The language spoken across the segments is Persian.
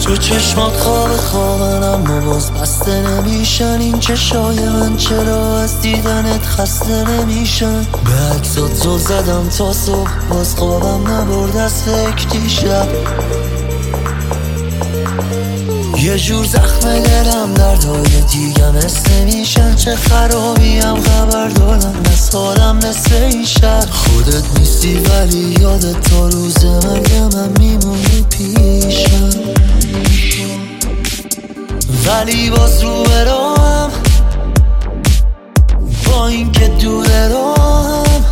تو چشمات خوابن اما باز بسته نمیشن. این چشای من چرا از دیدنت خسته نمیشن؟ به عکسات زل زدم تا صبح باز خوابم نبرد از فکر دیشب. یه جور زخم دلم دردهای دیگه مثل نمیشن. چه خرابیم خبر دارم از حالم مثل این شهر. خودت نیستی ولی یادت تا روز مرگ من میمونی پیشم. ولی باز رو برام با این که دور راهم.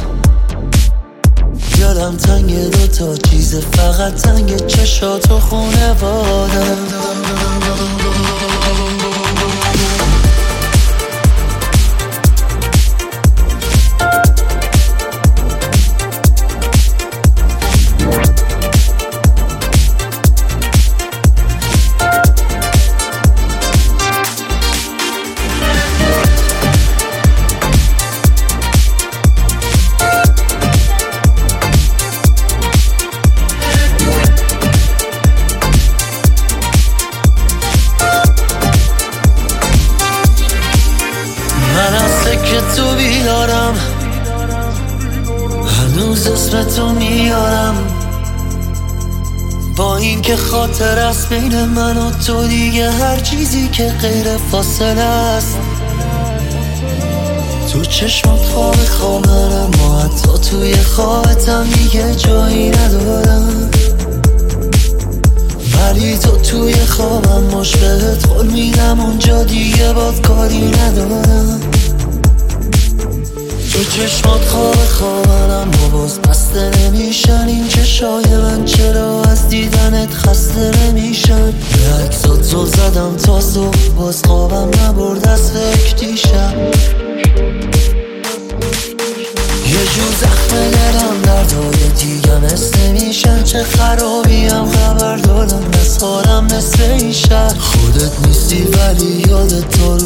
دلم تنگ دوتا چیز فقط تنگ چشات و خونوادم. که تو بیدارم هنوز اسم تو میارم. با این که خاطر است بین من و تو دیگه هر چیزی که غیر فاصله است. تو چشمات خوابن اما حتی توی خوابتم دیگه جایی ندارم. ولی تو توی خوابم مشبهت قول میدم اونجا دیگه باد کاری ندارم. تو چشمات خوابن اما باز بسته نمیشن. این چشای من چرا از دیدنت خسته نمیشن؟ به عکسات زل زدم تا صبح باز خوابم نبرد از فکر دیشب. یه جور زخم دلم دردهای دیگه مثل نمیشن. چه خرابیم خبر دارم از حالم مثل این شهر. خودت نیستی ولی یادت تا